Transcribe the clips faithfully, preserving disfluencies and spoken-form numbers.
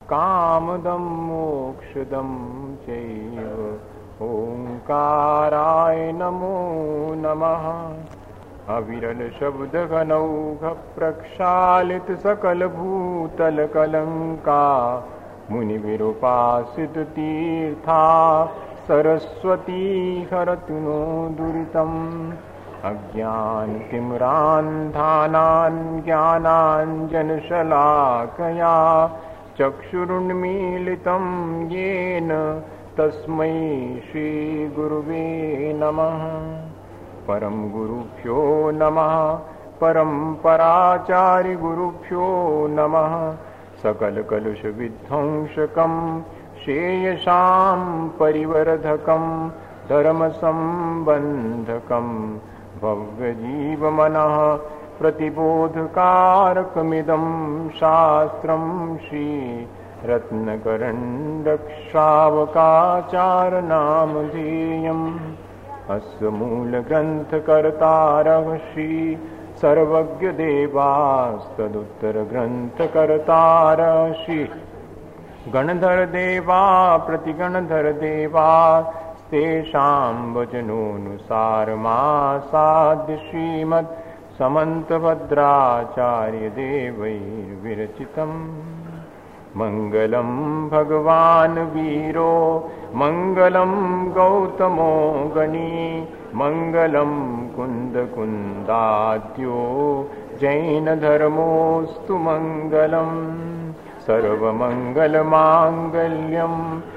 कामदं मोक्षदं चैव ओंकाराय नमो नमः। अविरल शब्द घनौघ प्रक्षालित सकल भूतल कलंका मुनि विरूपासित तीर्था सरस्वती हरतु नो दुरितम्। अज्ञान तिम्रान्धानान् ज्ञानाञ्जन शलाकया चक्षुरुन्मीलितं येन तस्मै श्री गुरुवे नमः। परम गुरुभ्यो नमः परम्पराचार्य गुरुभ्यो नमः। सकल कलुष विध्वंसकं श्रेयसां परिवर्धकं धर्म संबंधकं भव्य जीवमनः प्रतिबोधकारकमिदं शास्त्रं श्री रत्नकरण्डक्षावकाचारनामधेयम्। अस्य मूलग्रन्थकर्तारः श्री सर्वज्ञदेवास्तदुत्तरग्रन्थकर्तारः श्री गणधर देवा प्रतिगणधर देवा तेषां वचनोऽनुसारमासाद्य श्रीमद् समन्तभद्राचार्य देवैर्विरचितम्। मंगलम भगवान वीरो मंगलम गौतमो गणी मंगलम कुंद कुंदाद्यो जैन धर्मोस्तु मंगलम। सर्वमंगल मांगल्यम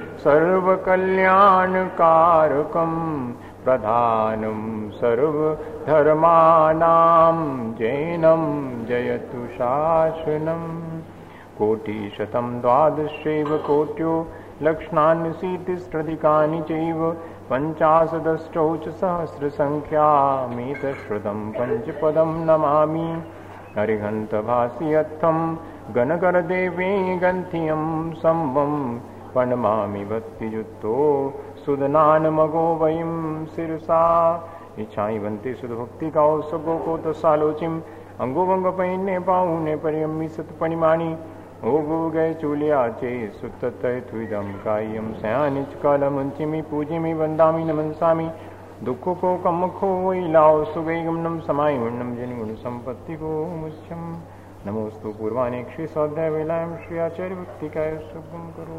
सर्वकल्याणकारकम प्रधानम सर्वधर्माणां जैनम जयतु शासनम्। कोटिशतं द्वादशैव कोट्यो लक्षणान्यशीतिस्रधिकानि चैव पञ्चाशदष्टौ च सहस्रसङ्ख्यामेतश्रुतं पञ्चपदं नमामि। अरिहन्तभासियत्थं गणकरदेवे गन्थियं सम्वं प्रणमामि भक्तियुक्तो सुदनानमगो वयं शिरसा। इच्छाइवन्ते सुधभक्तिकाओ सगो तो सालोचिम अंगो भंग पहिने पाऊने परियम्मी सतपणिमाणी ओ गो गए चूलियाचे सुततय तुइदम कायम सयानिच कालमुंचिमि पूजिमि वंदामि नमनसामि। दुखो को कमखो वैलाओ सुगैगमनम समाय वर्णम जन गुण संपत्ति को मुच्यम। नमोस्तु पूर्वाने क्षि सौध्य वेलायम श्री आचार्य भक्ति का शुभम करो।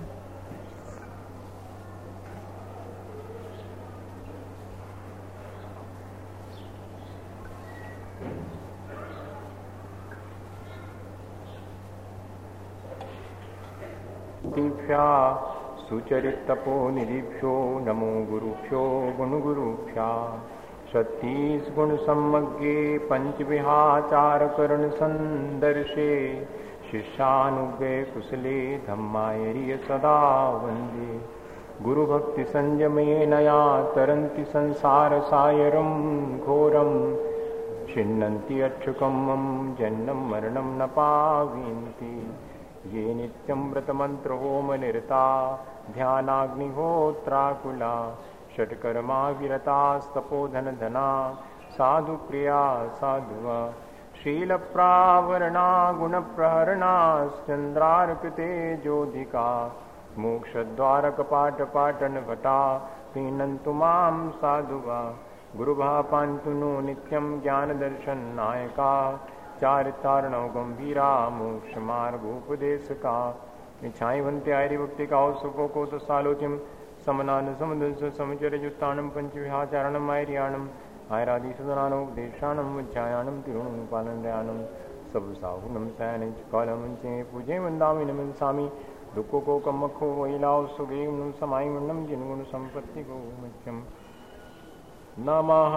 दीप्या सुचरितपो निधिभ्यो नमो गुरुभ्यो गुणगुरुभ्या। छत्तीस गुण सम्मग्गे पंचविहाचारकरण संदर्शे शिष्यानुगे कुशले धम्मायरिय सदा वंदे। गुरुभक्ति संयमेनया तरन्ति संसार सायरं घोरं छिन्नन्ति अक्षुकमं जन्मं मरणं न पावयन्ति। ये नित्यं व्रतमंत्र होम निरता ध्यानाग्निहोत्राकुला षट्कर्मा विरतास्तपोधन धना साधु प्रिया साधुवा। शीलप्रावरणा गुणप्रहरणा चंद्रार्कते ज्योतिका मोक्षद्वारकपाटपाटन भटा पीनन्तु मां साधुवा। गुरुभा पान्तु नो नित्यं ज्ञानदर्शन नायका चारितारणौ गंभीरा मोक्ष मार्गोपदेशका। इच्छाइवन्ते आर्यभक्ति का सुखो को तो सालोचिम समनान समुद्र समचर युक्तानम पंचविहाचारणम आर्याणम आयरादि सुदनानोपदेशानम उज्जायानम तिरुणम पालनयानम सब साहुनम सयान कालमंचे पूजे वंदामि नमनसामि। दुखो को कमखो वैलाओ सुगेम समाय वर्णम जिनगुण संपत्ति को मुच्यम। नमः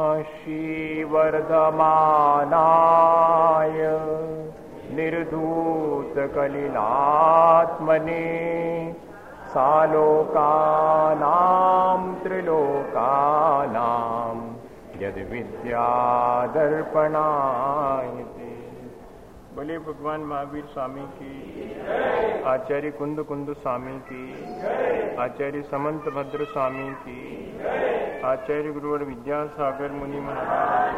श्रीवर्धमानाय निर्धूतकलिलात्मने सालोकानां त्रिलोकानां यद्विद्यादर्पणायते। बोले भगवान महावीर स्वामी की, आचार्य कुंद कुंद स्वामी की, आचार्य समंत भद्र स्वामी की, आचार्य गुरुवर विद्यासागर मुनि महाराज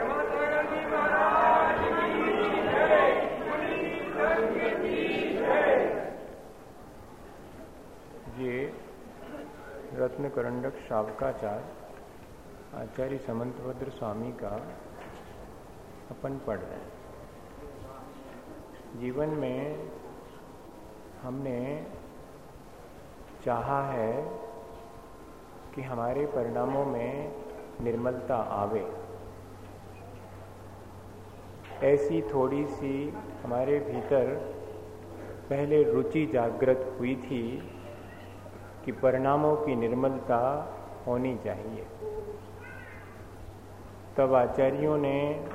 की। रत्न करंडक शावकाचार्य आचार्य समंतभद्र स्वामी का अपन पढ़ रहे हैं। जीवन में हमने चाहा है कि हमारे परिणामों में निर्मलता आवे। ऐसी थोड़ी सी हमारे भीतर पहले रुचि जागृत हुई थी कि परिणामों की निर्मलता होनी चाहिए। तब आचार्यों ने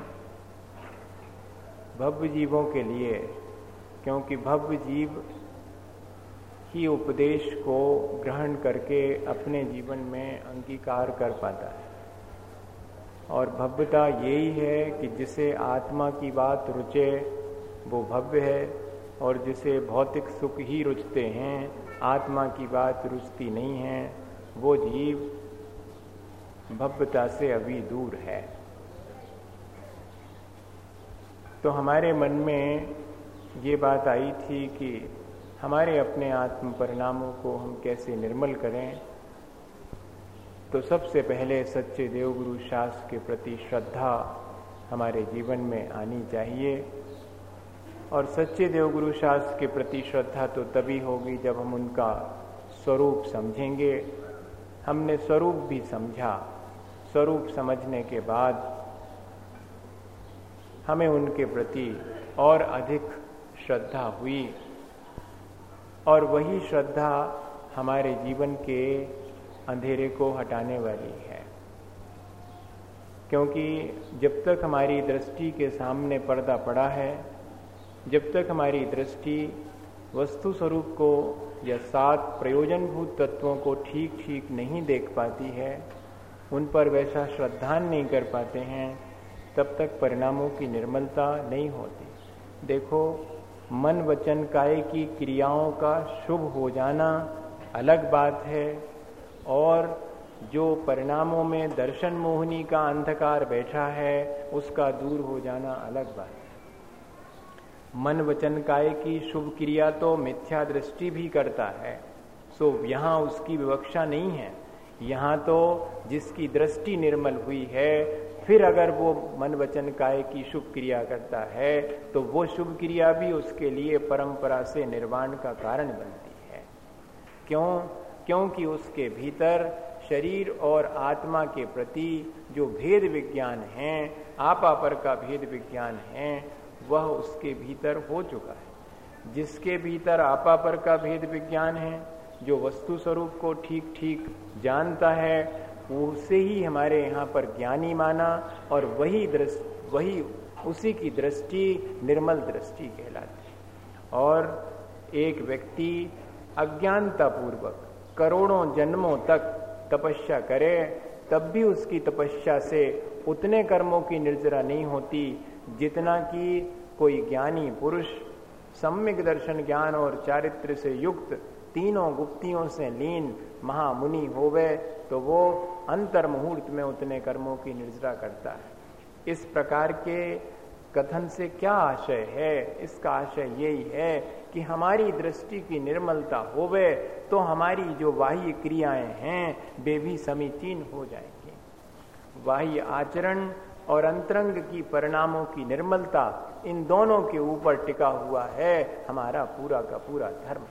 भव्य जीवों के लिए, क्योंकि भव्य जीव ही उपदेश को ग्रहण करके अपने जीवन में अंगीकार कर पाता है, और भव्यता यही है कि जिसे आत्मा की बात रुचे वो भव्य है, और जिसे भौतिक सुख ही रुचते हैं, आत्मा की बात रुचती नहीं है, वो जीव भव्यता से अभी दूर है। तो हमारे मन में ये बात आई थी कि हमारे अपने आत्म परिणामों को हम कैसे निर्मल करें। तो सबसे पहले सच्चे देवगुरु शास्त्र के प्रति श्रद्धा हमारे जीवन में आनी चाहिए, और सच्चे देवगुरु शास्त्र के प्रति श्रद्धा तो तभी होगी जब हम उनका स्वरूप समझेंगे। हमने स्वरूप भी समझा, स्वरूप समझने के बाद हमें उनके प्रति और अधिक श्रद्धा हुई, और वही श्रद्धा हमारे जीवन के अंधेरे को हटाने वाली है। क्योंकि जब तक हमारी दृष्टि के सामने पर्दा पड़ा है, जब तक हमारी दृष्टि वस्तु स्वरूप को या सात प्रयोजनभूत तत्वों को ठीक ठीक नहीं देख पाती है, उन पर वैसा श्रद्धान नहीं कर पाते हैं, तब तक परिणामों की निर्मलता नहीं होती। देखो, मन वचन काय की क्रियाओं का शुभ हो जाना अलग बात है, और जो परिणामों में दर्शन मोहिनी का अंधकार बैठा है उसका दूर हो जाना अलग बात है। मन वचन काय की शुभ क्रिया तो मिथ्या दृष्टि भी करता है, सो यहाँ उसकी विवक्षा नहीं है। यहाँ तो जिसकी दृष्टि निर्मल हुई है, फिर अगर वो मन वचन काय की शुभ क्रिया करता है तो वो शुभ क्रिया भी उसके लिए परंपरा से निर्वाण का कारण बनती है। क्यों? क्योंकि उसके भीतर शरीर और आत्मा के प्रति जो भेद विज्ञान है, आपापर का भेद विज्ञान है, वह उसके भीतर हो चुका है। जिसके भीतर आपापर का भेद विज्ञान है, जो वस्तु स्वरूप को ठीक ठीक जानता है, उसे ही हमारे यहाँ पर ज्ञानी माना, और वही दृष्टि वही उसी की दृष्टि निर्मल दृष्टि कहलाती है। और एक व्यक्ति अज्ञानता पूर्वक करोड़ों जन्मों तक तपस्या करे, तब भी उसकी तपस्या से उतने कर्मों की निर्जरा नहीं होती जितना कि कोई ज्ञानी पुरुष सम्यक दर्शन ज्ञान और चारित्र से युक्त तीनों गुप्तियों से लीन महामुनि होवे, तो वो अंतर मुहूर्त में उतने कर्मों की निर्जरा करता है। इस प्रकार के कथन से क्या आशय है? इसका आशय यही है कि हमारी दृष्टि की निर्मलता होवे तो हमारी जो बाह्य क्रियाएं हैं वे भी समीचीन हो जाएंगी। बाह्य आचरण और अंतरंग की परिणामों की निर्मलता, इन दोनों के ऊपर टिका हुआ है हमारा पूरा का पूरा धर्म।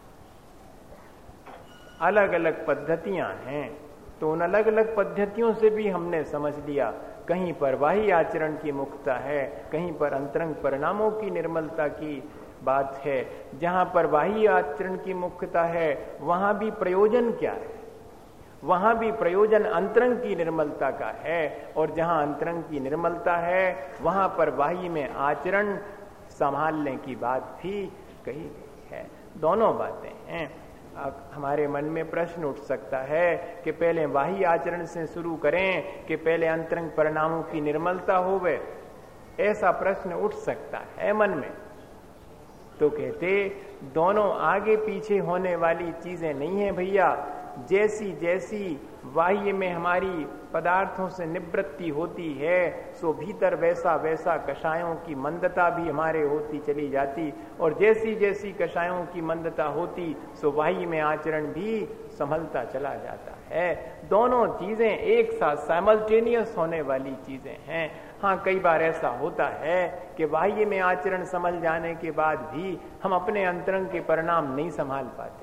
अलग अलग पद्धतियां हैं, तो उन अलग अलग पद्धतियों से भी हमने समझ लिया, कहीं पर बाह्य आचरण की मुक्तता है, कहीं पर अंतरंग परिणामों की निर्मलता की बात है। जहां पर बाह्य आचरण की मुक्तता है, वहां भी प्रयोजन क्या है? वहां भी प्रयोजन अंतरंग की निर्मलता का है, और जहां अंतरंग की निर्मलता है वहां पर बाह्य में आचरण संभालने की बात भी कही गई है। दोनों बातें हैं। हमारे मन में प्रश्न उठ सकता है कि पहले बाह्य आचरण से शुरू करें कि पहले अंतरंग परिणामों की निर्मलता होवे, ऐसा प्रश्न उठ सकता है मन में। तो कहते दोनों आगे पीछे होने वाली चीजें नहीं है भैया, जैसी जैसी बाह्य में हमारी पदार्थों से निवृत्ति होती है, सो भीतर वैसा वैसा कषायों की मंदता भी हमारे होती चली जाती, और जैसी जैसी कषायों की मंदता होती सो बाह्य में आचरण भी संभलता चला जाता है। दोनों चीजें एक साथ साइमल्टेनियस होने वाली चीजें हैं। हाँ, कई बार ऐसा होता है कि बाह्य में आचरण संभल जाने के बाद भी हम अपने अंतरंग के परिणाम नहीं संभाल पाते।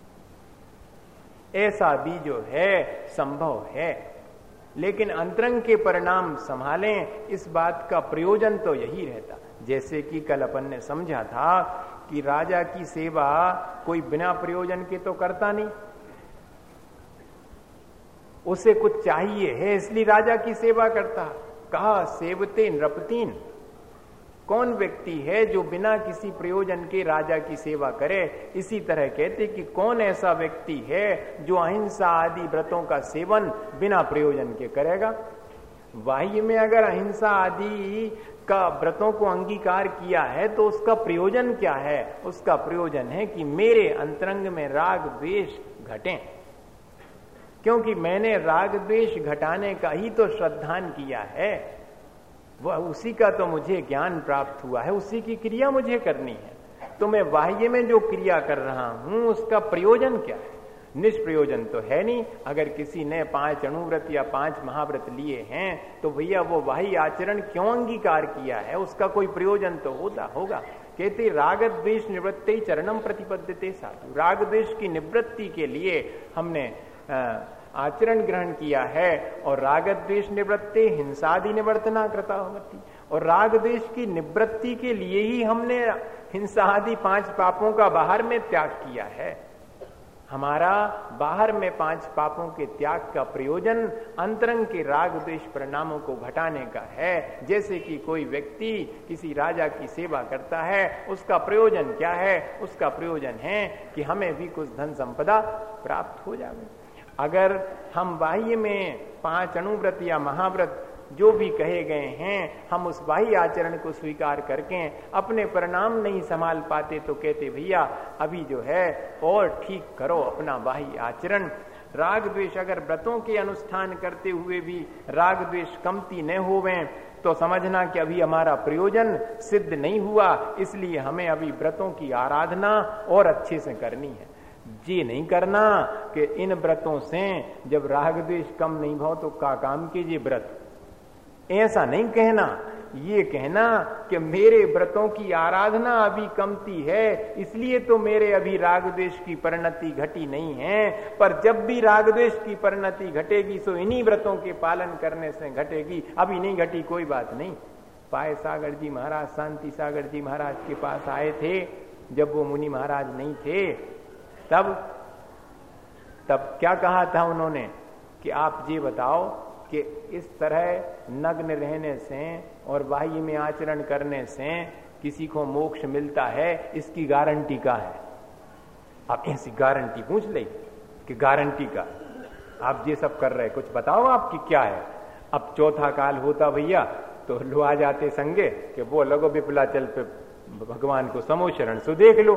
ऐसा भी जो है संभव है, लेकिन अंतरंग के परिणाम संभालें, इस बात का प्रयोजन तो यही रहता। जैसे कि कल अपन ने समझा था कि राजा की सेवा कोई बिना प्रयोजन के तो करता नहीं, उसे कुछ चाहिए है इसलिए राजा की सेवा करता। कहा सेवते नृपतीन, कौन व्यक्ति है जो बिना किसी प्रयोजन के राजा की सेवा करे। इसी तरह कहते कि कौन ऐसा व्यक्ति है जो अहिंसा आदि व्रतों का सेवन बिना प्रयोजन के करेगा। बाह्य में अगर अहिंसा आदि का व्रतों को अंगीकार किया है तो उसका प्रयोजन क्या है? उसका प्रयोजन है कि मेरे अंतरंग में राग द्वेष घटें, क्योंकि मैंने राग द्वेष घटाने का ही तो श्रद्धान किया है, वह उसी का तो मुझे ज्ञान प्राप्त हुआ है, उसी की क्रिया मुझे करनी है। तो मैं बाह्य में जो क्रिया कर रहा हूं उसका प्रयोजन क्या है? निष्प्रयोजन तो है नहीं। अगर किसी ने पांच अणुव्रत या पांच महाव्रत लिए हैं तो भैया वो बाह्य आचरण क्यों अंगीकार किया है? उसका कोई प्रयोजन तो होता होगा। कहते राग द्वेष निवृत्ति चरणम प्रतिपद्यते साधु, राग द्वेष की निवृत्ति के लिए हमने आचरण ग्रहण किया है, और राग द्वेष निवृत्ति हिंसादि निवर्तना कृता होती, और राग द्वेष की निवृत्ति के लिए ही हमने हिंसा आदि पांच पापों का बाहर में त्याग किया है। हमारा बाहर में पांच पापों के त्याग का प्रयोजन अंतरंग के राग द्वेष परिणामों को घटाने का है। जैसे कि कोई व्यक्ति किसी राजा की सेवा करता है, उसका प्रयोजन क्या है? उसका प्रयोजन है कि हमें भी कुछ धन संपदा प्राप्त हो जाए। अगर हम बाह्य में पांच अणुव्रत या महाव्रत जो भी कहे गए हैं, हम उस बाह्य आचरण को स्वीकार करके अपने परिणाम नहीं संभाल पाते तो कहते भैया अभी जो है और ठीक करो अपना बाह्य आचरण। राग द्वेष अगर व्रतों के अनुष्ठान करते हुए भी राग द्वेष कमती न होवें तो समझना कि अभी हमारा प्रयोजन सिद्ध नहीं हुआ, इसलिए हमें अभी व्रतों की आराधना और अच्छे से करनी है। ये नहीं करना कि इन व्रतों से जब राग द्वेष कम नहीं भाव तो का काम कीजिए व्रत, ऐसा नहीं कहना। ये कहना कि मेरे व्रतों की आराधना अभी कमती है, इसलिए तो मेरे अभी राग द्वेष की परिणति घटी नहीं है, पर जब भी राग द्वेष की परिणति घटेगी सो इन्हीं व्रतों के पालन करने से घटेगी। अभी नहीं घटी कोई बात नहीं। पाय सागर जी महाराज, शांति सागर जी महाराज के पास आए थे जब वो मुनि महाराज नहीं थे, तब तब क्या कहा था उन्होंने कि आप ये बताओ कि इस तरह नग्न रहने से और बाह्य में आचरण करने से किसी को मोक्ष मिलता है, इसकी गारंटी क्या है? आप ऐसी गारंटी पूछ ले कि गारंटी का आप ये सब कर रहे, कुछ बताओ आपकी क्या है? अब चौथा काल होता भैया तो लो आ जाते संगे कि वो लगो विपुला चल पे भगवान को समो शरण सो देख लो।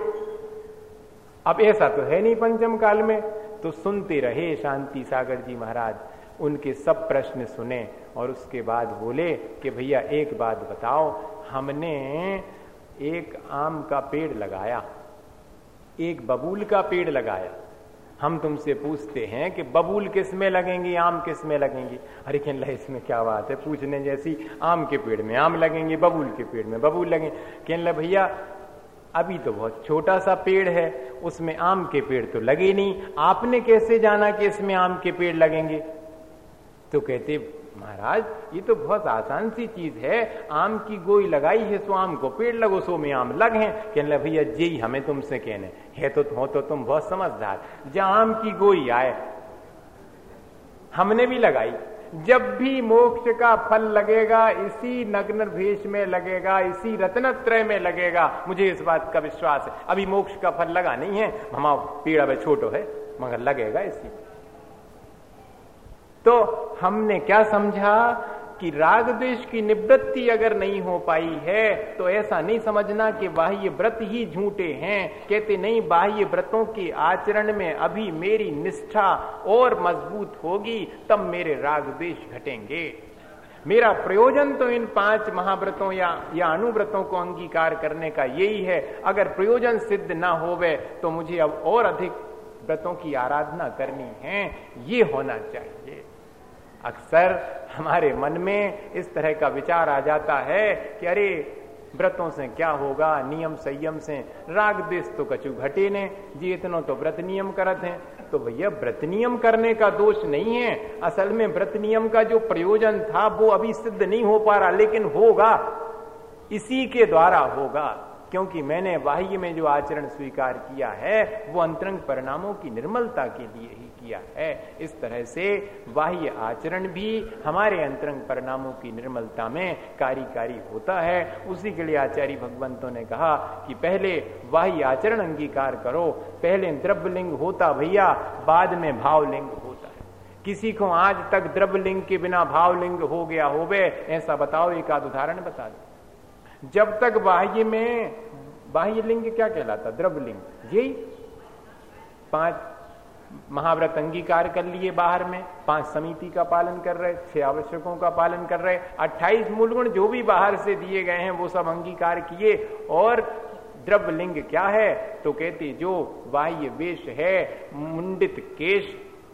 अब ऐसा तो है नहीं पंचम काल में। तो सुनते रहे शांति सागर जी महाराज, उनके सब प्रश्न सुने और उसके बाद बोले कि भैया एक बात बताओ, हमने एक आम का पेड़ लगाया, एक बबूल का पेड़ लगाया, हम तुमसे पूछते हैं कि बबूल किस में लगेंगी, आम किस में लगेंगी? अरे कहने इसमें क्या बात है पूछने जैसी, आम के पेड़ में आम लगेंगे, बबूल के पेड़ में बबूल लगेंगे। कहने भैया अभी तो बहुत छोटा सा पेड़ है, उसमें आम के पेड़ तो लगे नहीं, आपने कैसे जाना कि इसमें आम के पेड़ लगेंगे? तो कहते महाराज ये तो बहुत आसान सी चीज है, आम की गोई लगाई है सो आम को पेड़ लगो सो में आम लग हैं। कहने भैया जी हमें तुमसे कहने है तो हो तो तुम बहुत समझदार, जहां आम की गोई आए हमने भी लगाई, जब भी मोक्ष का फल लगेगा इसी नग्न भेष में लगेगा, इसी रत्नत्रय में लगेगा, मुझे इस बात का विश्वास है। अभी मोक्ष का फल लगा नहीं है, हमारा पेड़ अब छोटो है मगर लगेगा इसी। तो हमने क्या समझा कि राग द्वेष की निवृत्ति अगर नहीं हो पाई है तो ऐसा नहीं समझना कि बाह्य व्रत ही झूठे हैं। कहते नहीं, बाह्य व्रतों के आचरण में अभी मेरी निष्ठा और मजबूत होगी, तब मेरे राग द्वेष घटेंगे। मेरा प्रयोजन तो इन पांच महाव्रतों या या अनुव्रतों को अंगीकार करने का यही है। अगर प्रयोजन सिद्ध ना होवे तो मुझे अब और अधिक व्रतों की आराधना करनी है, ये होना चाहिए। अक्सर हमारे मन में इस तरह का विचार आ जाता है कि अरे व्रतों से क्या होगा, नियम संयम से राग द्वेष तो कछु घटे ने जी, इतनो तो व्रत नियम करत हैं। तो भैया व्रत नियम करने का दोष नहीं है, असल में व्रत नियम का जो प्रयोजन था वो अभी सिद्ध नहीं हो पा रहा, लेकिन होगा, इसी के द्वारा होगा। क्योंकि मैंने बाह्य में जो आचरण स्वीकार किया है वो अंतरंग परिणामों की निर्मलता के लिए ही किया है। इस तरह से बाह्य आचरण भी हमारे अंतरंग परिणामों की निर्मलता में कार्यकारी होता है। उसी के लिए आचार्य भगवंतों ने कहा कि पहले बाह्य आचरण अंगीकार करो, पहले द्रव्यलिंग होता भैया, बाद में भावलिंग होता है। किसी को आज तक द्रव्यलिंग के बिना भावलिंग हो गया होवे, ऐसा बताओ, एक आध उदाहरण बता दो। जब तक बाह्य में, बाह्य लिंग क्या कहलाता, द्रव्यलिंग, यही पांच महाव्रत अंगीकार कर लिए बाहर में, पांच समिति का पालन कर रहे, छह आवश्यकों का पालन कर रहे, अट्ठाईस मूलगुण जो भी बाहर से दिए गए हैं वो सब अंगीकार किए। और द्रव्यलिंग क्या है तो कहते जो बाह्य वेश है, मुंडित केश,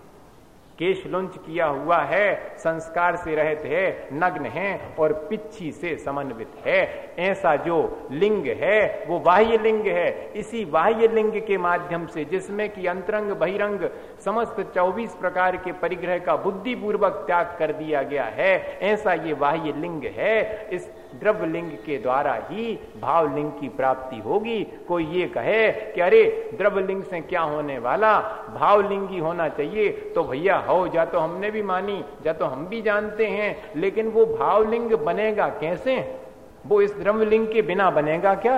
केश लुंच किया हुआ है, संस्कार से रहित है, नग्न है और पिच्छी से समन्वित है, ऐसा जो लिंग है वो बाह्य लिंग है। इसी बाह्य लिंग के माध्यम से, जिसमें कि अंतरंग बहिरंग समस्त चौबीस प्रकार के परिग्रह का बुद्धि पूर्वक त्याग कर दिया गया है, ऐसा ये बाह्य लिंग है। इस द्रव्य लिंग के द्वारा ही भाव लिंग की प्राप्ति होगी। कोई ये कहे कि अरे द्रव्य लिंग से क्या होने वाला, भाव लिंग ही होना चाहिए, तो भैया हो जा, तो हमने भी मानी, जा तो हम भी जानते हैं, लेकिन वो भाव लिंग बनेगा कैसे? वो इस द्रव्य लिंग के बिना बनेगा क्या?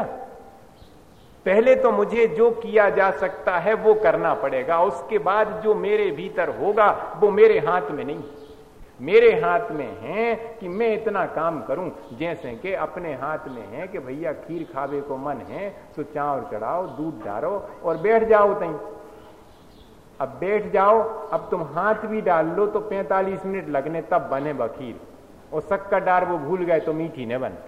पहले तो मुझे जो किया जा सकता है वो करना पड़ेगा, उसके बाद जो मेरे भीतर होगा वो मेरे हाथ में नहीं। मेरे हाथ में है कि मैं इतना काम करूं, जैसे कि अपने हाथ में है कि भैया खीर खावे को मन है, सो चावल चढ़ाओ, दूध डालो और बैठ जाओ तई। अब बैठ जाओ, अब तुम हाथ भी डाल लो तो पैंतालीस मिनट लगने तब बने बखीर, और शक्कर डार वो भूल गए तो मीठी न बन।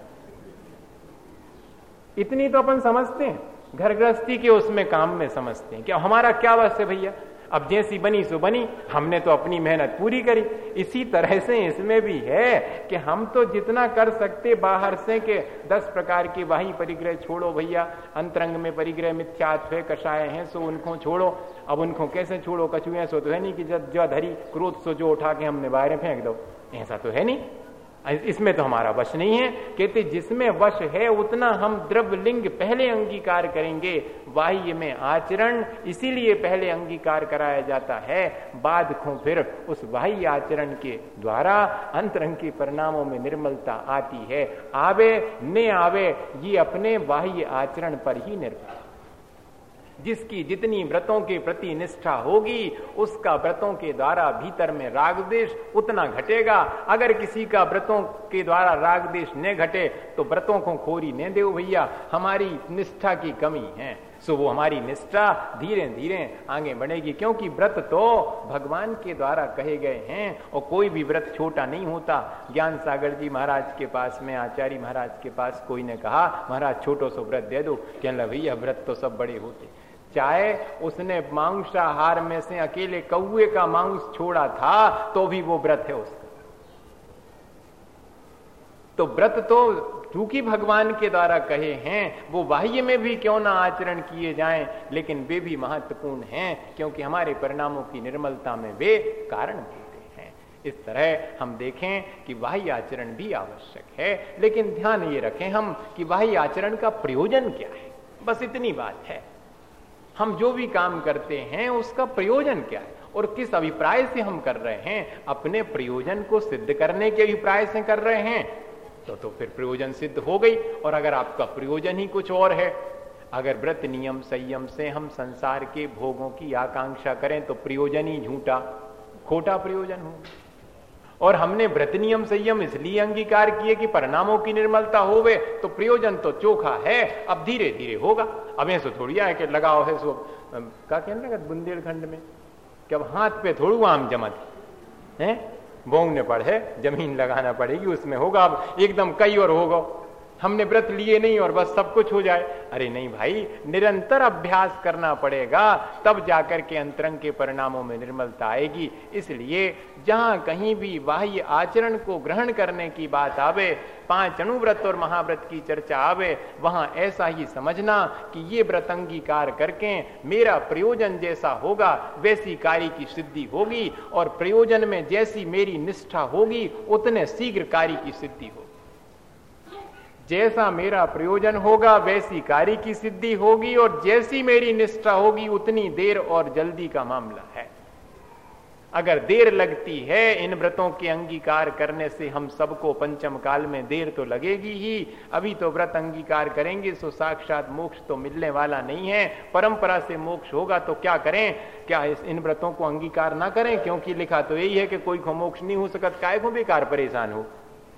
इतनी तो अपन समझते हैं, घर गृहस्थी के उसमें काम में समझते हैं। क्या हमारा क्या वश है भैया, अब जैसी बनी सो बनी, हमने तो अपनी मेहनत पूरी करी। इसी तरह से इसमें भी है कि हम तो जितना कर सकते बाहर से के दस प्रकार के बाह्य परिग्रह छोड़ो भैया, अंतरंग में परिग्रह मिथ्यात्व है, कषाय हैं, सो उनको छोड़ो। अब उनको कैसे छोड़ो, कछुए सो तो है नहीं कि जब जो धरी क्रोध सो जो उठा के हमने बाहर फेंक दो, ऐसा तो है नहीं। इसमें तो हमारा वश नहीं है। कहते जिसमें वश है उतना हम द्रव्य लिंग पहले अंगीकार करेंगे, बाह्य में आचरण इसीलिए पहले अंगीकार कराया जाता है, बाद को फिर उस बाह्य आचरण के द्वारा अंतरंग के परिणामों में निर्मलता आती है। आवे न आवे ये अपने बाह्य आचरण पर ही निर्भर। जिसकी जितनी व्रतों के प्रति निष्ठा होगी उसका व्रतों के द्वारा भीतर में राग द्वेष उतना घटेगा। अगर किसी का व्रतों के द्वारा राग द्वेष न घटे तो व्रतों को खोरी न दो भैया, हमारी निष्ठा की कमी है। सो वो हमारी निष्ठा धीरे धीरे आगे बढ़ेगी, क्योंकि व्रत तो भगवान के द्वारा कहे गए हैं और कोई भी व्रत छोटा नहीं होता। ज्ञान सागर जी महाराज के पास में, आचार्य महाराज के पास कोई ने कहा महाराज छोटो सो व्रत दे दो, कहने लगा भैया व्रत तो सब बड़े होते। चाहे उसने मांसाहार में से अकेले कौवे का मांस छोड़ा था तो भी वो व्रत है उसका। तो व्रत तो चूंकि भगवान के द्वारा कहे हैं वो बाह्य में भी क्यों ना आचरण किए जाएं, लेकिन वे भी महत्वपूर्ण हैं क्योंकि हमारे परिणामों की निर्मलता में वे कारण होते हैं। इस तरह हम देखें कि बाह्य आचरण भी आवश्यक है, लेकिन ध्यान ये रखें हम कि बाह्य आचरण का प्रयोजन क्या है, बस इतनी बात है। हम जो भी काम करते हैं उसका प्रयोजन क्या है और किस अभिप्राय से हम कर रहे हैं। अपने प्रयोजन को सिद्ध करने के अभिप्राय से कर रहे हैं तो तो फिर प्रयोजन सिद्ध हो गई। और अगर आपका प्रयोजन ही कुछ और है, अगर व्रत नियम संयम से हम संसार के भोगों की आकांक्षा करें तो प्रयोजन ही झूठा खोटा प्रयोजन हो। और हमने व्रत नियम संयम इसलिए अंगीकार किए कि परिणामों की निर्मलता होवे, तो प्रयोजन तो चोखा है, अब धीरे धीरे होगा। अब ऐसा थोड़ी है कि लगाओ है सो क्या कहने लगा बुंदेलखंड में कि अब हाथ पे थोड़ू आम जमत है, बोंगने पड़े, जमीन लगाना पड़ेगी, उसमें होगा। अब एकदम कई और होगा, हमने व्रत लिए नहीं और बस सब कुछ हो जाए। अरे नहीं भाई, निरंतर अभ्यास करना पड़ेगा, तब जाकर के अंतरंग के परिणामों में निर्मलता आएगी। इसलिए जहां कहीं भी बाह्य आचरण को ग्रहण करने की बात आवे, पांच अणुव्रत और महाव्रत की चर्चा आवे, वहां ऐसा ही समझना कि ये व्रत अंगीकार करके मेरा प्रयोजन जैसा होगा वैसी कार्य की सिद्धि होगी, और प्रयोजन में जैसी मेरी निष्ठा होगी उतने शीघ्र कार्य की सिद्धि होगी। जैसा मेरा प्रयोजन होगा वैसी कार्य की सिद्धि होगी, और जैसी मेरी निष्ठा होगी उतनी देर और जल्दी का मामला है। अगर देर लगती है इन व्रतों के अंगीकार करने से, हम सबको पंचम काल में देर तो लगेगी ही। अभी तो व्रत अंगीकार करेंगे सो साक्षात मोक्ष तो मिलने वाला नहीं है, परंपरा से मोक्ष होगा। तो क्या करें, क्या इस इन व्रतों को अंगीकार ना करें? क्योंकि लिखा तो यही है कि कोई को मोक्ष नहीं हो सकता, काय को बेकार परेशान हो।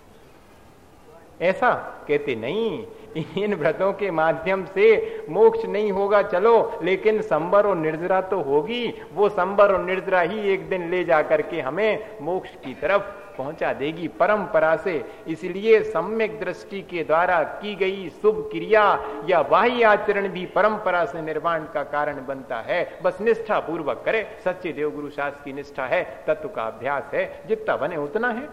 ऐसा कहते नहीं, इन व्रतों के माध्यम से मोक्ष नहीं होगा चलो, लेकिन संबर और निर्जरा तो होगी। वो संबर और निर्जरा ही एक दिन ले जाकर के हमें मोक्ष की तरफ पहुंचा देगी परंपरा से। इसलिए सम्यक दृष्टि के द्वारा की गई शुभ क्रिया या बाह्य आचरण भी परंपरा से निर्वाण का कारण बनता है। बस निष्ठा पूर्वक करे, सच्चे देवगुरु शास्त्र की निष्ठा है, तत्व का अभ्यास है, जितना बने उतना है।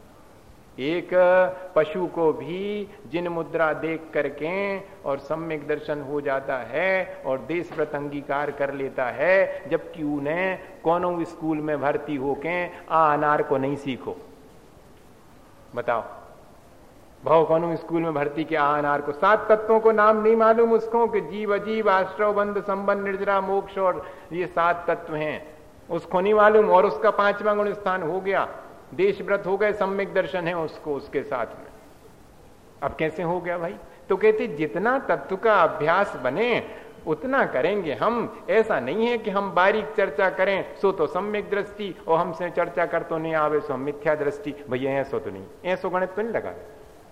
एक पशु को भी जिन मुद्रा देख करके और सम्यक दर्शन हो जाता है और देश व्रत अंगीकार कर लेता है, जबकि उन्हें कौनों स्कूल में भर्ती होके आ अनार को नहीं सीखो। बताओ, भाव कौनों स्कूल में भर्ती के आ अनार को, सात तत्वों को नाम नहीं मालूम उसको कि जीव अजीव आश्रव बंध संबंध निर्जरा मोक्ष और ये सात तत्व हैं, उसको नहीं मालूम। और उसका पांचवा गुण स्थान हो गया, देश व्रत हो गए, सम्यक दर्शन है उसको उसके साथ में। अब कैसे हो गया भाई? तो कहते जितना तत्व का अभ्यास बने उतना करेंगे हम। ऐसा नहीं है कि हम बारीक चर्चा करें सो तो सम्यक दृष्टि, और हमसे चर्चा कर तो नहीं आवे सो हम मिथ्या दृष्टि। भैया ऐसो तो नहीं, ऐसो गणित तो नहीं लगा।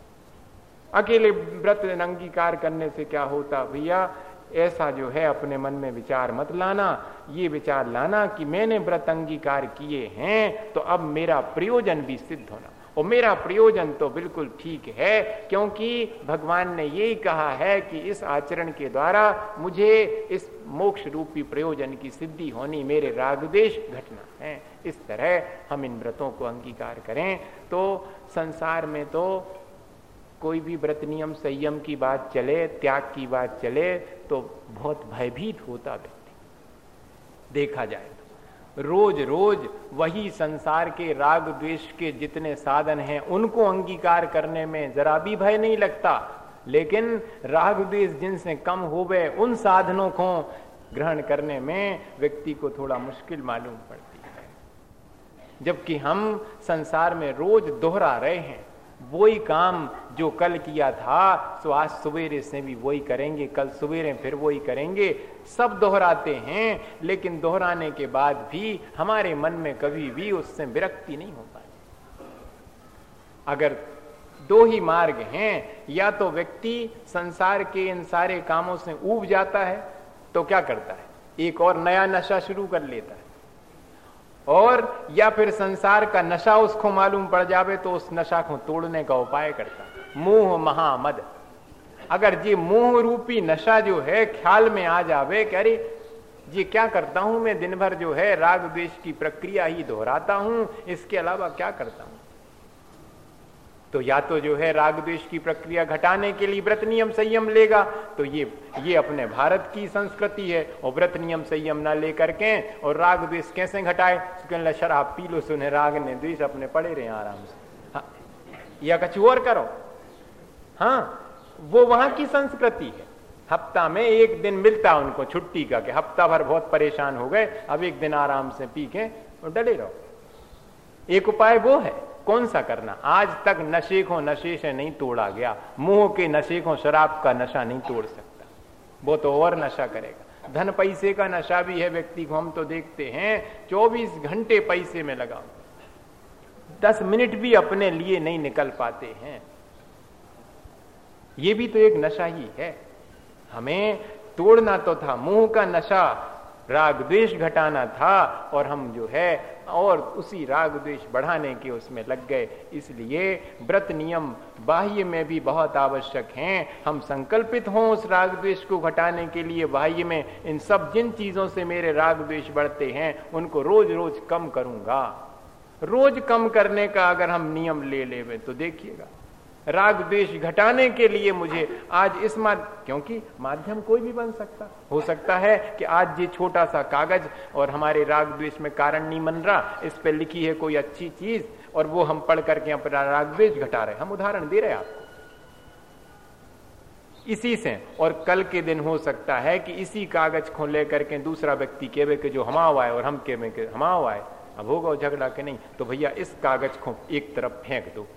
अकेले व्रत अंगीकार करने से क्या होता भैया? ऐसा जो है अपने मन में विचार मत लाना। ये विचार लाना कि मैंने व्रत अंगीकार किए हैं तो अब मेरा प्रयोजन भी सिद्ध होना, और मेरा प्रयोजन तो बिल्कुल ठीक है, क्योंकि भगवान ने यही कहा है कि इस आचरण के द्वारा मुझे इस मोक्ष रूपी प्रयोजन की सिद्धि होनी, मेरे रागद्वेष घटना है। इस तरह हम इन व्रतों को अंगीकार करें तो संसार में तो कोई भी व्रत नियम संयम की बात चले, त्याग की बात चले तो बहुत भयभीत होता व्यक्ति। देखा जाए तो रोज रोज वही संसार के राग द्वेष के जितने साधन हैं उनको अंगीकार करने में जरा भी भय नहीं लगता, लेकिन राग द्वेष जिनसे कम हो गए उन साधनों को ग्रहण करने में व्यक्ति को थोड़ा मुश्किल मालूम पड़ती है। जबकि हम संसार में रोज दोहरा रहे हैं, वही काम जो कल किया था सो आज सवेरे से भी वही करेंगे, कल सवेरे फिर वही करेंगे, सब दोहराते हैं। लेकिन दोहराने के बाद भी हमारे मन में कभी भी उससे विरक्ति नहीं हो पाती। अगर दो ही मार्ग हैं, या तो व्यक्ति संसार के इन सारे कामों से ऊब जाता है तो क्या करता है, एक और नया नशा शुरू कर लेता है, और या फिर संसार का नशा उसको मालूम पड़ जावे तो उस नशा को तोड़ने का उपाय करता है। मोह महामद। अगर ये मोह रूपी नशा जो है ख्याल में आ जावे कि अरे ये क्या करता हूं मैं, दिन भर जो है राग द्वेष की प्रक्रिया ही दोहराता हूं, इसके अलावा क्या करता हूं, तो या तो जो है राग द्वेष की प्रक्रिया घटाने के लिए व्रत नियम संयम लेगा, तो ये ये अपने भारत की संस्कृति है, और व्रत नियम संयम ना लेकर के और राग द्वेष कैसे घटाए, तो शराब पी लो, सुने राग ने द्वेष अपने पड़े रहे आराम से, हाँ, या कुछ और करो। हाँ, वो वहां की संस्कृति है। हफ्ता में एक दिन मिलता उनको छुट्टी का, कि हफ्ता भर बहुत परेशान हो गए, अब एक दिन आराम से पी के और डले रहो। एक उपाय वो है। कौन सा करना? आज तक नशे को नशे से नहीं तोड़ा गया, मुंह के नशे को शराब का नशा नहीं तोड़ सकता, वो तो और नशा करेगा। धन पैसे का नशा भी है व्यक्ति को, हम तो देखते हैं चौबीस घंटे पैसे में लगा, दस मिनट भी अपने लिए नहीं निकल पाते हैं। ये भी तो एक नशा ही है। हमें तोड़ना तो था, मोह का नशा, राग द्वेष घटाना था, और हम जो है और उसी राग द्वेष बढ़ाने के उसमें लग गए। इसलिए व्रत नियम बाह्य में भी बहुत आवश्यक हैं। हम संकल्पित हों उस राग द्वेष को घटाने के लिए बाह्य में, इन सब जिन चीजों से मेरे राग द्वेष बढ़ते हैं उनको रोज रोज कम करूंगा। रोज कम करने का अगर हम नियम ले लेवे तो देखिएगा, राग द्वेष घटाने के लिए मुझे आज इस माध्यम, क्योंकि माध्यम कोई भी बन सकता, हो सकता है कि आज ये छोटा सा कागज और हमारे राग द्वेष में कारण नहीं बन रहा, इस पे लिखी है कोई अच्छी चीज और वो हम पढ़ करके अपना राग द्वेष घटा रहे। हम उदाहरण दे रहे हैं आपको इसी से। और कल के दिन हो सकता है कि इसी कागज को लेकर के दूसरा व्यक्ति कहे कि जो हमाओ आए और हम कहे कि हमाओ आए, अब होगा झगड़ा के नहीं, तो भैया इस कागज को एक तरफ फेंक दो।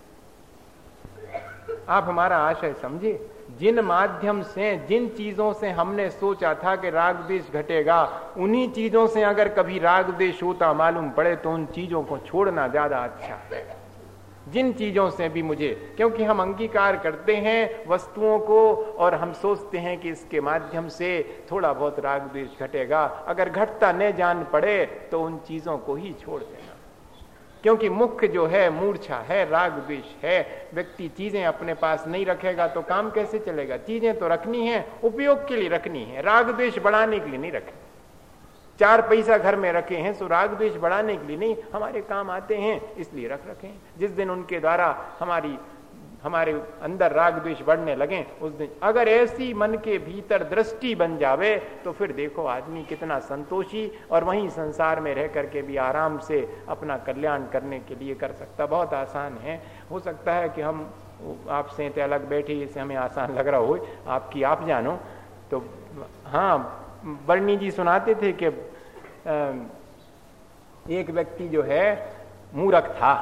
आप हमारा आशय समझे। जिन माध्यम से, जिन चीजों से हमने सोचा था कि राग द्वेष घटेगा, उन्हीं चीजों से अगर कभी राग द्वेष होता मालूम पड़े तो उन चीजों को छोड़ना ज्यादा अच्छा है। जिन चीजों से भी मुझे, क्योंकि हम अंगीकार करते हैं वस्तुओं को और हम सोचते हैं कि इसके माध्यम से थोड़ा बहुत राग द्वेष घटेगा, अगर घटता न जान पड़े तो उन चीजों को ही छोड़ देना। क्योंकि मुख्य जो है मूर्छा है, राग द्वेष है। व्यक्ति चीजें अपने पास नहीं रखेगा तो काम कैसे चलेगा। चीजें तो रखनी है, उपयोग के लिए रखनी है, राग द्वेष बढ़ाने के लिए नहीं रखनी। चार पैसा घर में रखे हैं सो राग द्वेष बढ़ाने के लिए नहीं, हमारे काम आते हैं इसलिए रख रखे हैं। जिस दिन उनके द्वारा हमारी हमारे अंदर राग द्वेष बढ़ने लगे उस दिन अगर ऐसी मन के भीतर दृष्टि बन जावे तो फिर देखो आदमी कितना संतोषी और वहीं संसार में रह करके भी आराम से अपना कल्याण करने के लिए कर सकता। बहुत आसान है। हो सकता है कि हम आपसे अलग बैठे इसे हमें आसान लग रहा हो, आपकी आप जानो। तो हाँ, बर्नी जी सुनाते थे कि एक व्यक्ति जो है मूर्ख था,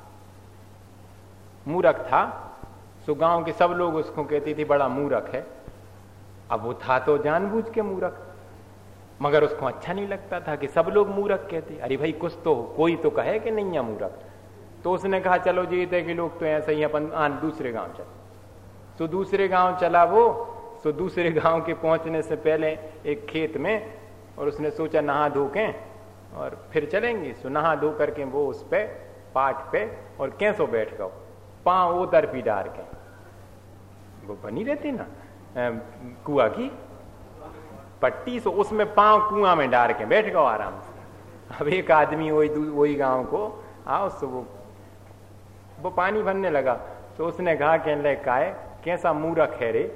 मूर्ख था सो गांव के सब लोग उसको कहते थे बड़ा मूर्ख है। अब वो था तो जानबूझ के मूर्ख, मगर उसको अच्छा नहीं लगता था कि सब लोग मूर्ख कहते। अरे भाई कुछ तो कोई तो कहे कि नहीं है मूर्ख। तो उसने कहा चलो जीते कि लोग तो ऐसे ही अपन आन दूसरे गांव चल। तो दूसरे गांव चला वो। तो दूसरे गांव के पहुंचने से पहले एक खेत में, और उसने सोचा नहा धो के और फिर चलेंगे। सो नहा धो करके वो उस पे पाट पे और कैसो बैठ गओ, पांव वो तरफी डार के, वो बनी रहती ना कुआ की पट्टी, सो उसमें पांव कुआं में डार के बैठ गओ आराम से। अब एक आदमी वही वही गांव को आओ, सो वो वो पानी भरने लगा। तो उसने कहा कहने लगे काय कैसा मूर्ख है रे।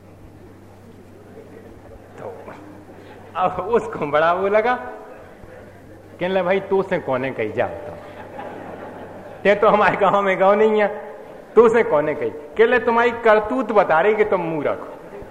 तो अब उसको बड़ा वो लगा, कहने लगे भाई तू से कोने कही जाता ते तो हमारे गांव में गाँव नहीं है, तू से कोने कही। कहले तुम्हारी करतूत बता रही कि तुम मूर्ख।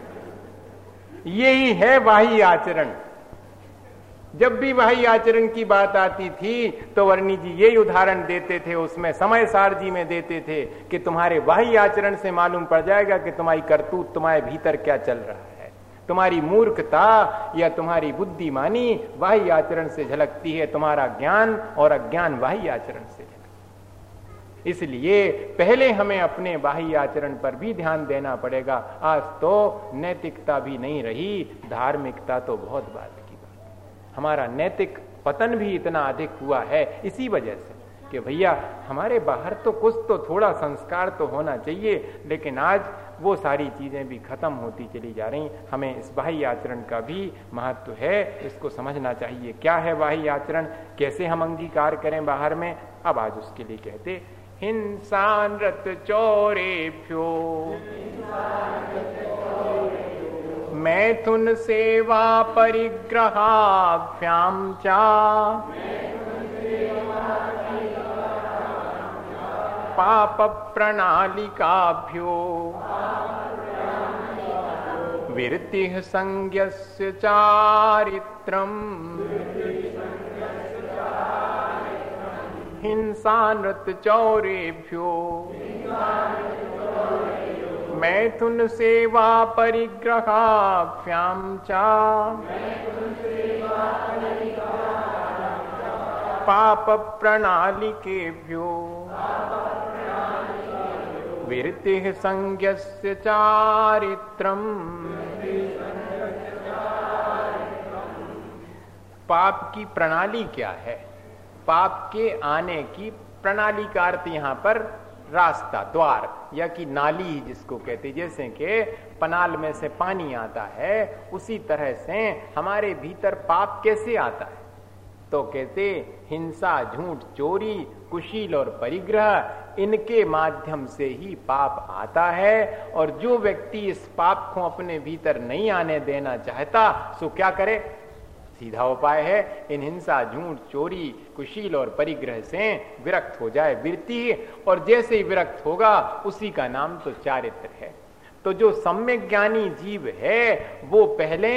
यही है वाही आचरण। जब भी वाही आचरण की बात आती थी तो वर्णी जी यही उदाहरण देते थे, उसमें समय सार जी में देते थे कि तुम्हारे वाही आचरण से मालूम पड़ जाएगा कि तुम्हारी करतूत, तुम्हारे भीतर क्या चल रहा है। तुम्हारी मूर्खता या तुम्हारी बुद्धिमानी वाही आचरण से झलकती है, तुम्हारा ज्ञान और अज्ञान वाही आचरण से। इसलिए पहले हमें अपने बाह्य आचरण पर भी ध्यान देना पड़ेगा। आज तो नैतिकता भी नहीं रही, धार्मिकता तो बहुत बात की बात। हमारा नैतिक पतन भी इतना अधिक हुआ है इसी वजह से कि भैया हमारे बाहर तो कुछ तो थोड़ा संस्कार तो होना चाहिए, लेकिन आज वो सारी चीजें भी खत्म होती चली जा रही। हमें इस बाह्य आचरण का भी महत्व है, इसको समझना चाहिए। क्या है बाह्य आचरण, कैसे हम अंगीकार करें बाहर में। अब आज उसके लिए कहते हिंसानृत चौरेभ्यो मैथुन सेवा परिग्रहाभ्याम चा पाप प्रणालिकाभ्यो विरतिः संज्ञस्य चारित्रम् हिंसानृत चौरेभ्यो मैथुन सेवा परिग्रहाभ्याम चा पाप प्रणाली के भ्यो विरतिः संज्ञस्य चारित्रम्। पाप की प्रणाली क्या है? पाप के आने की प्रणाली का अर्थ यहाँ पर रास्ता, द्वार या कि नाली जिसको कहते, जैसे कि पनाल में से पानी आता है उसी तरह से हमारे भीतर पाप कैसे आता है? तो कहते हिंसा, झूठ, चोरी, कुशील और परिग्रह, इनके माध्यम से ही पाप आता है। और जो व्यक्ति इस पाप को अपने भीतर नहीं आने देना चाहता सो क्या करे? सीधा उपाय है इन हिंसा, झूठ, चोरी, कुशील और परिग्रह से विरक्त हो जाए, विरति। और जैसे ही विरक्त होगा उसी का नाम तो चारित्र है। तो जो सम्यक ज्ञानी जीव है वो पहले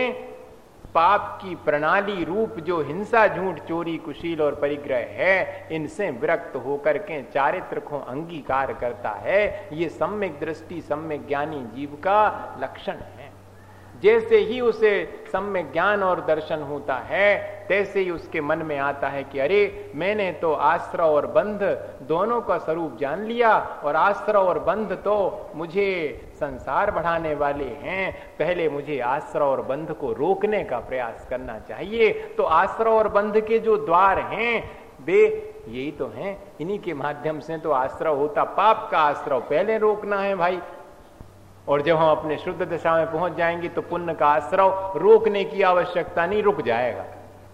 पाप की प्रणाली रूप जो हिंसा, झूठ, चोरी, कुशील और परिग्रह है इनसे विरक्त होकर के चारित्र को अंगीकार करता है। ये सम्यक दृष्टि, सम्यक ज्ञानी जीव का लक्षण है। जैसे ही उसे सम्यक ज्ञान और दर्शन होता है तैसे ही उसके मन में आता है कि अरे मैंने तो आश्रय और बंध दोनों का स्वरूप जान लिया, और आश्रय और बंध तो मुझे संसार बढ़ाने वाले हैं, पहले मुझे आश्रय और बंध को रोकने का प्रयास करना चाहिए। तो आश्रय और बंध के जो द्वार हैं वे यही तो हैं, इन्हीं के माध्यम से तो आश्रय होता। पाप का आश्रय पहले रोकना है भाई, और जब हम अपने शुद्ध दशा में पहुंच जाएंगे तो पुण्य का आश्रय रोकने की आवश्यकता नहीं, रुक जाएगा।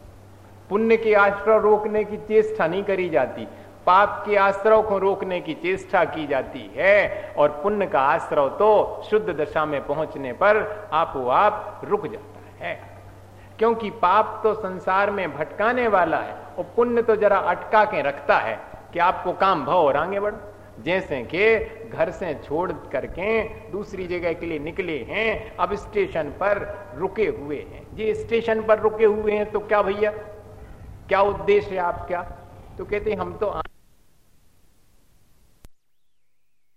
पुण्य के आश्रय रोकने की चेष्टा नहीं करी जाती, पाप के आश्रय को रोकने की चेष्टा की जाती है। और पुण्य का आश्रय तो शुद्ध दशा में पहुंचने पर आपो आप रुक जाता है, क्योंकि पाप तो संसार में भटकाने वाला है और पुण्य तो जरा अटका के रखता है कि आपको काम भाव और आगे बढ़ो। जैसे कि घर से छोड़ करके दूसरी जगह के लिए निकले हैं, अब स्टेशन पर रुके हुए हैं। ये स्टेशन पर रुके हुए हैं तो क्या भैया, क्या उद्देश्य है आपका? तो कहते हैं हम तो